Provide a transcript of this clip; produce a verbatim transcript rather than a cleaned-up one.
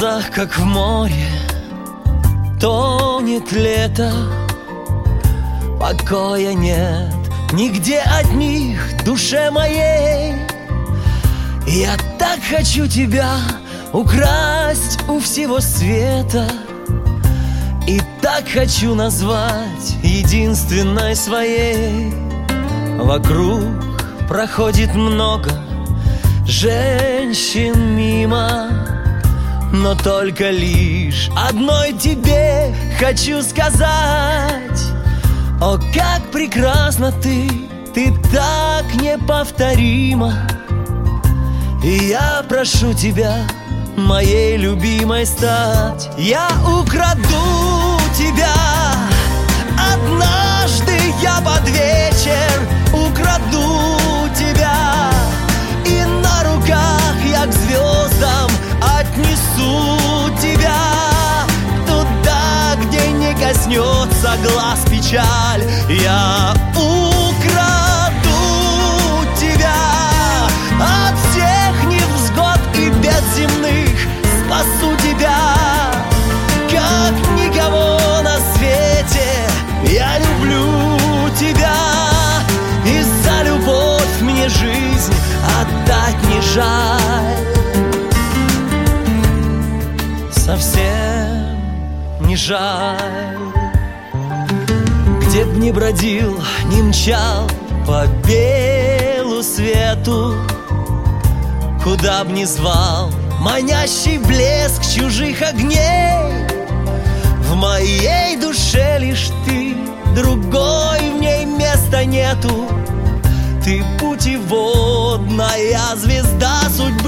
глазах, как в море, тонет лето. Покоя нет нигде от них душе моей. Я так хочу тебя украсть у всего света, и так хочу назвать единственной своей. Вокруг проходит много женщин мимо, но только лишь одной тебе хочу сказать: о, как прекрасна ты, ты так неповторима. И я прошу тебя моей любимой стать. Я украду тебя однажды, я под вечер украду тебя, и на руках я к звездам отнесу тебя, туда, где не коснется глаз печаль. Я украду тебя от всех невзгод и бед земных, спасу тебя, как никого на свете. Я люблю тебя, и за любовь мне жизнь отдать не жаль. Совсем не жаль. Где б ни бродил, ни мчал по белу свету, куда б ни звал манящий блеск чужих огней, в моей душе лишь ты, другой в ней места нету. Ты путеводная звезда судьбы.